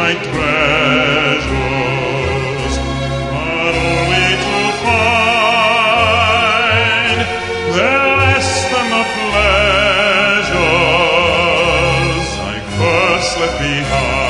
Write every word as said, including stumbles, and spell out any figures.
my treasures, but only to find they're less than the pleasures I first left behind.